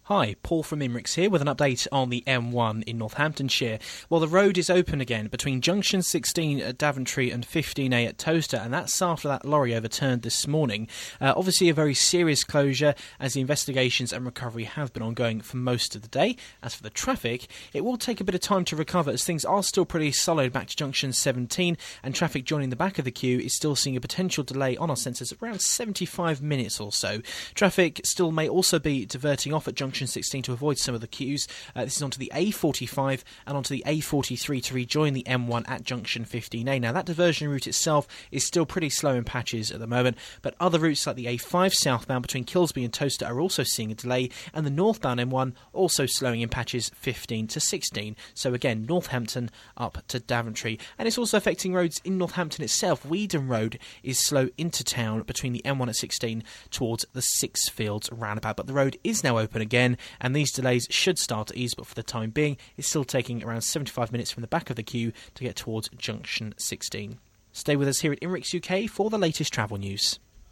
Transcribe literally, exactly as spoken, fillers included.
Hi, Paul from Imrix here with an update on the M one in Northamptonshire. Well, the road is open again between junction sixteen at Daventry and fifteen A at Towcester, and that's after that lorry overturned this morning. Uh, obviously a very serious closure, as the investigations and recovery have been ongoing for most of the day. As for the traffic, it will take a bit of time to recover, as things are still pretty solid back to junction seventeen, and traffic joining the back of the queue is still seeing a potential delay on our sensors of around seventy-five minutes or so. Traffic still may also be diverting off at junction sixteen to avoid some of the queues. Uh, this is onto the A forty-five and onto the A forty-three to rejoin the M one at junction fifteen A. Now, that diversion route itself is still pretty slow in patches at the moment, but other routes like the A five southbound between Kilsby and Towcester are also seeing a delay, and the northbound M one also slowing in patches fifteen to sixteen. So again, Northampton up to Daventry. And it's also affecting roads in Northampton itself. Weedon Road is slow into town between the M one at sixteen towards the Sixfields roundabout, but the road is now open again, and these delays should start to ease, but for the time being it's still taking around seventy-five minutes from the back of the queue to get towards junction sixteen. Stay with us here at Imrix U K for the latest travel news.